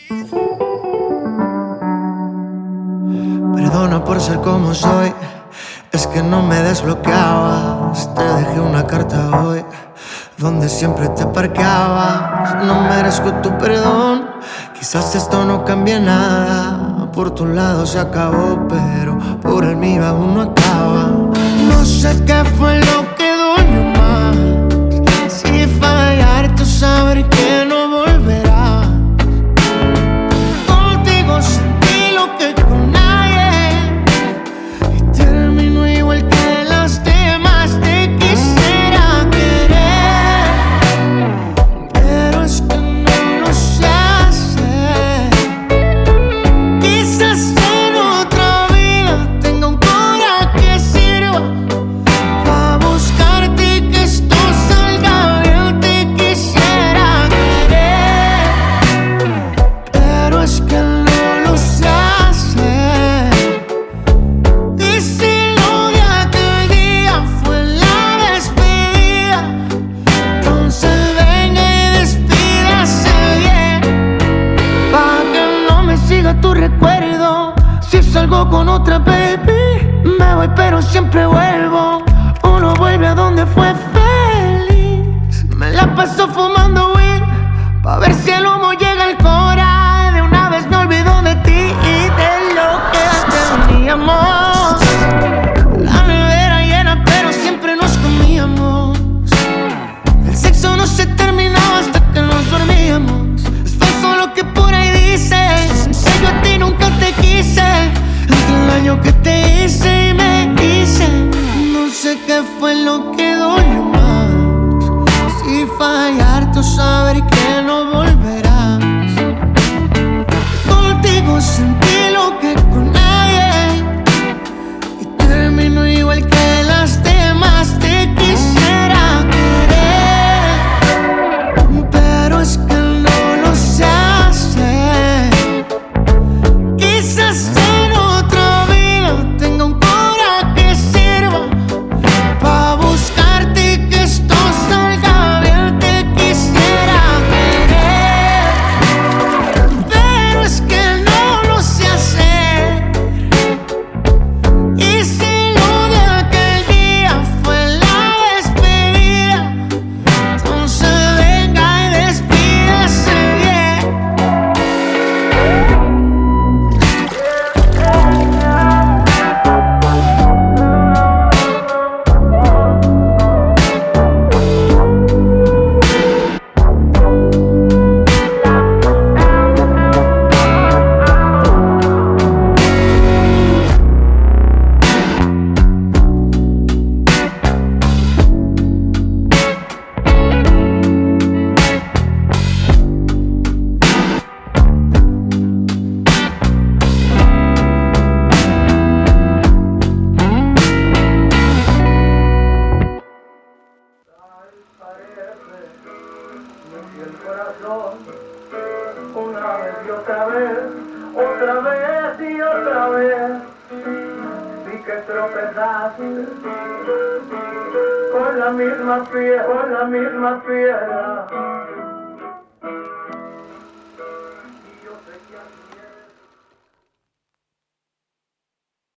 Perdona por ser como soy, es que no me desbloqueabas. Te dejé una carta hoy, donde siempre te parqueabas. No merezco tu perdón, quizás esto no cambie nada. Por tu lado se acabó, pero por el mío aún no acaba. No sé qué fue lo que dolió más, si fallarte o saber que no volverás. Contigo sentí lo que con nadie, y terminó igual que las demás. Te quisiera querer, pero es que no lo sé hacer. Quizás en otra vida tenga un corazón que sirva pa' buscarte y que esto salga bien. Te quisiera querer, pero es que no lo sé hacer. Y si lo de aquel día fue la despedida, entonces venga y despídase bien, pa' que no me siga tu recuerdo. Si salgo con otra baby, me voy pero siempre vuelvo. Uno vuelve a donde fue feliz. Me la paso fumando weed, pa' ver si el humo llega al cora. De una vez me olvido de ti y de lo que teníamos. La nevera llena pero siempre nos comíamos. El sexo no se terminaba hasta que nos dormíamos. Es falso lo que por ahí dices, en serio a ti nunca te quise. Entre el año que te hice y me hice, no sé qué fue lo que dolió más, si fallarte o saber que no volverás. Contigo sentí lo que con nadie, y terminó igual que las demás. Te quisiera querer, pero es que no lo sé hacer. Quizás en otra vida tenga un corazón que sirva pa' buscarte y que esto salga bien. Te quisiera querer, pero es que no lo sé hacer. Y si lo de aquel día fue la despedida, entonces venga y despídase bien. Y el corazón, una vez y otra vez, otra vez y otra vez, sí que tropezaste con la misma piedra,